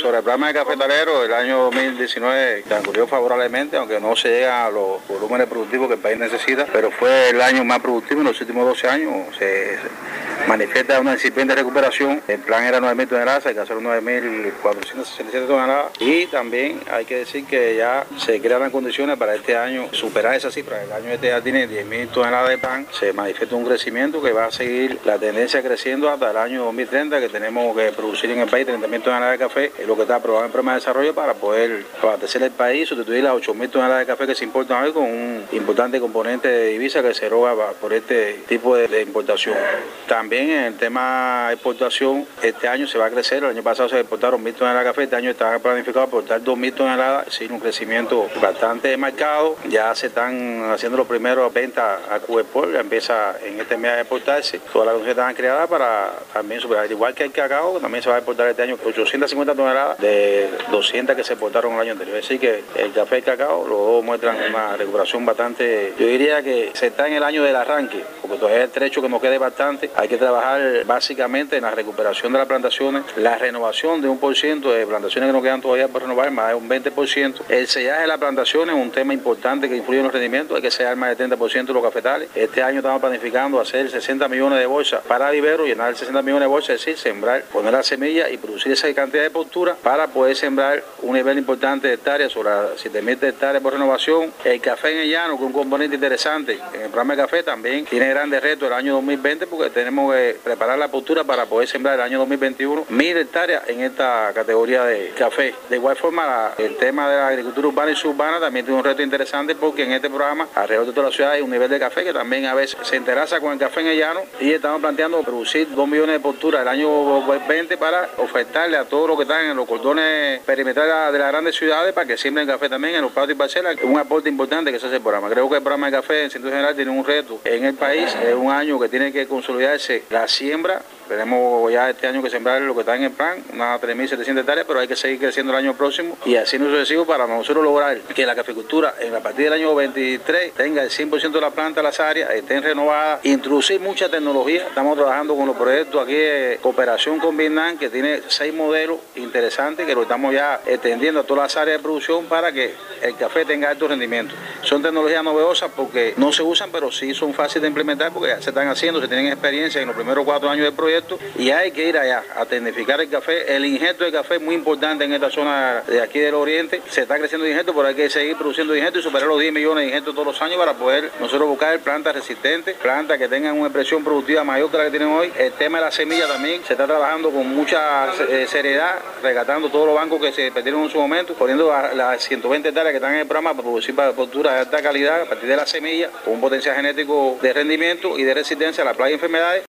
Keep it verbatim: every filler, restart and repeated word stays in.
sobre el programa de cafetalero, el año dos mil diecinueve transcurrió favorablemente, aunque no se llega a los volúmenes productivos que el país necesita, pero fue el año más productivo en los últimos doce años. Se, se manifiesta una incipiente recuperación. El plan era nueve mil toneladas, hay que hacer nueve mil cuatrocientas sesenta y siete toneladas. Y también hay que decir que ya se crean las condiciones para este año superar esa cifra. El año este ya tiene diez mil toneladas de pan. Se manifiesta un crecimiento que va a seguir la tendencia creciendo hasta el año dos mil treinta, que tenemos que producir en el país treinta mil toneladas de café, es lo que está aprobado en el programa de desarrollo para poder abastecer el país, sustituir las ocho mil toneladas de café que se importan hoy con un importante componente de divisa que se eroga por este tipo de, de importación. También en el tema de exportación, este año se va a crecer. El año pasado se exportaron mil toneladas de café, este año está planificado exportar dos mil toneladas, sin un crecimiento bastante marcado. Ya se están haciendo los primeros ventas a Cubepol, ya empieza en este mes a exportarse. Todas las condiciones están creadas para también superar, igual que el cacao, que también se va a exportar este año ochocientas cincuenta toneladas de doscientas que se exportaron el año anterior. Es decir, que el café y el cacao, los dos muestran una recuperación bastante, yo diría que se está en el año del arranque, porque todavía el trecho que nos quede bastante. Hay que trabajar básicamente en la recuperación de las plantaciones, la renovación de un por ciento de plantaciones que nos quedan todavía por renovar, más de un veinte por ciento. El sellaje de las plantaciones es un tema importante que influye en los rendimientos. Hay que sellar más del treinta por ciento de los cafetales. Este año estamos planificando hacer sesenta millones de bolsas para viveros, llenar sesenta millones de bolsas, es decir, sembrar, poner la semilla y producir esa cantidad de postura para poder sembrar un nivel importante de hectáreas, sobre siete mil hectáreas por renovación. El café en el llano, que es un componente interesante en el programa de café, también tiene grandes retos el año dos mil veinte, porque tenemos que preparar la postura para poder sembrar el año dos mil veintiuno mil hectáreas en esta categoría de café. De igual forma, el tema de la agricultura urbana y suburbana también tiene un reto interesante, porque en este programa alrededor de toda la ciudad hay un nivel de café que también a veces se interesa con el café en el llano, y estamos planteando producir dos millones de posturas el año veinte para ofertarle a todos los que están en los cordones perimetrales de las grandes ciudades para que siembren café también en los patios y parcelas. Un aporte importante que se hace el programa. Creo que el programa de café en sentido general tiene un reto en el país. Es un año que tiene que consolidarse la siembra. Tenemos ya este año que sembrar lo que está en el plan, unas tres mil setecientas hectáreas, pero hay que seguir creciendo el año próximo y así no sucesivo para nosotros lograr que la caficultura en a partir del año veintitrés tenga el cien por ciento de la planta, las áreas estén renovadas, introducir mucha tecnología. Estamos trabajando con los proyectos aquí de cooperación con Vietnam, que tiene seis modelos interesantes que lo estamos ya extendiendo a todas las áreas de producción para que el café tenga alto rendimiento. Son tecnologías novedosas porque no se usan, pero sí son fáciles de implementar porque ya se están haciendo, se tienen experiencia en los primeros cuatro años del proyecto. Y hay que ir allá a tecnificar el café. El injerto de café es muy importante en esta zona de aquí del oriente. Se está creciendo el injerto, pero hay que seguir produciendo injerto y superar los diez millones de injertos todos los años para poder nosotros buscar plantas resistentes, plantas que tengan una expresión productiva mayor que la que tienen hoy. El tema de la semilla también se está trabajando con mucha eh, seriedad, rescatando todos los bancos que se perdieron en su momento, poniendo las ciento veinte hectáreas que están en el programa para producir culturas de alta calidad a partir de la semilla, con un potencial genético de rendimiento y de resistencia a la plaga y enfermedades.